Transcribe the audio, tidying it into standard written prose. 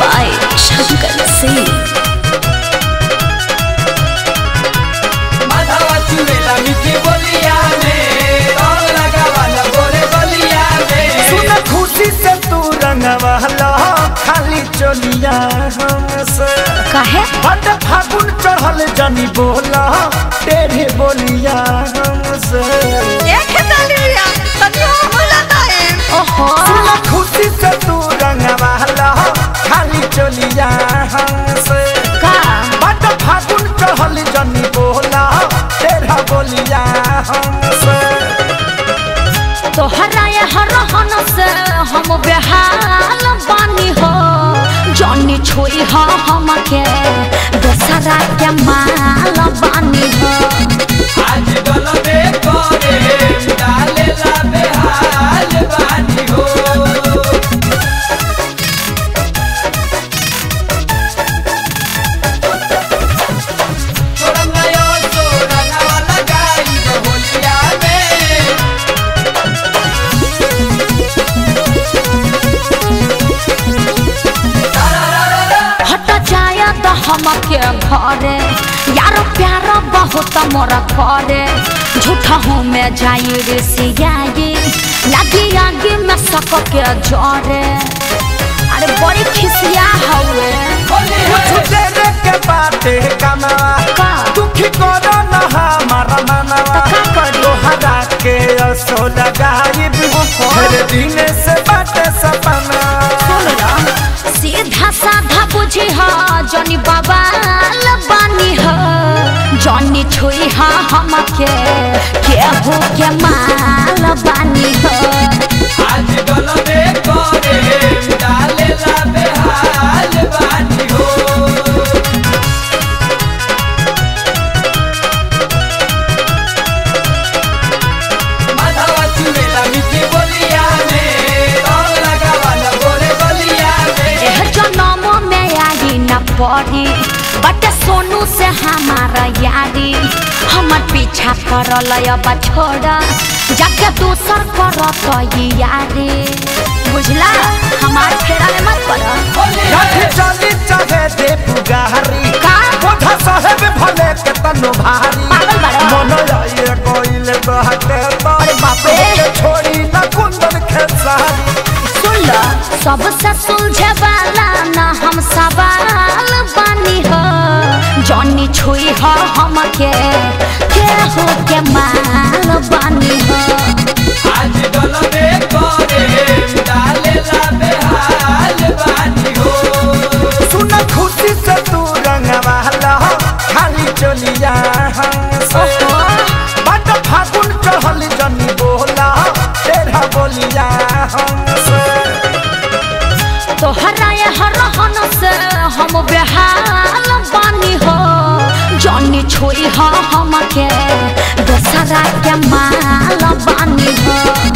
by Shankar Singh. माधवा चुड़ेला मीठी बोलिया में और लगावाला गोरे बोलिया में सुन खुशी से तू रंगवाला खाली चलिया हमसे काहे? हट फागुन चढ़ल जनी बोला तेरे बोलिया हमसे ओहो सुन खुशी से तू रंगवाला खाली चलिया हमसे का हट फागुन चढ़ल जनी बोला तेरा बोलिया हमसे तोहरा हरहन से हम बेहाल बानी हो जनी छुई हो हमके दोसरा के माल बानी हो आज गलबे करे डालेला बेहाल बानी हो छोड़ंगयो छोड़ंगवाला गाई बोलिया में हट जाया तो हमके घरे यार प्यार बहुत मोरा करे झूठा हूँ मैं जाई रे सियाई लगी आगे में सक के जरे अरे बड़ी खिसिया हवे कुछ देर के बाते कमावा का दुखी करो न हमारा मनवा तो का करी? तोहरा के असो लगाई हर दिन से बाटे सपना सीधा साधा बुझी हा जनी बवाल बानी हा जनी छुई हा हमके केहू के माल बानी हा आज गलबे करे डालेला बेहाल बानी हो माधवा चुड़ेला मीठी बोलिया में और लगावाला गोरे बोलिया में एह जनम में आई न पड़ी बट सोनू से हमारा यारी हमर पीछा करल अब छोड़ा जाके दूसर करत यारी बुझला हमार फेरा में मत पड़ रख चली चाहे दे पुगारी का बोधा साहेब भले के तनो भारी पागल बड़ा। मन आए कोइल बहते अरे बाप रे। छोड़ी न कुंदन खेसारी सुन लो सबसे सुलझे वाला ना हम सवाल बानी हो जनी छुई हो हमके केहू के माल बानी हो आज गलबे करे डालेला बेहाल बानी हो सुन खुशी से तू रंगवाला खाली चलिया हमसे बट फागुन चढ़ल जनी बोला तेरा बोलिया हमसे तोहरा हरहन से हम बेहाल बानी हो जनी छुई हो हमके दोसरा के माल बानी हो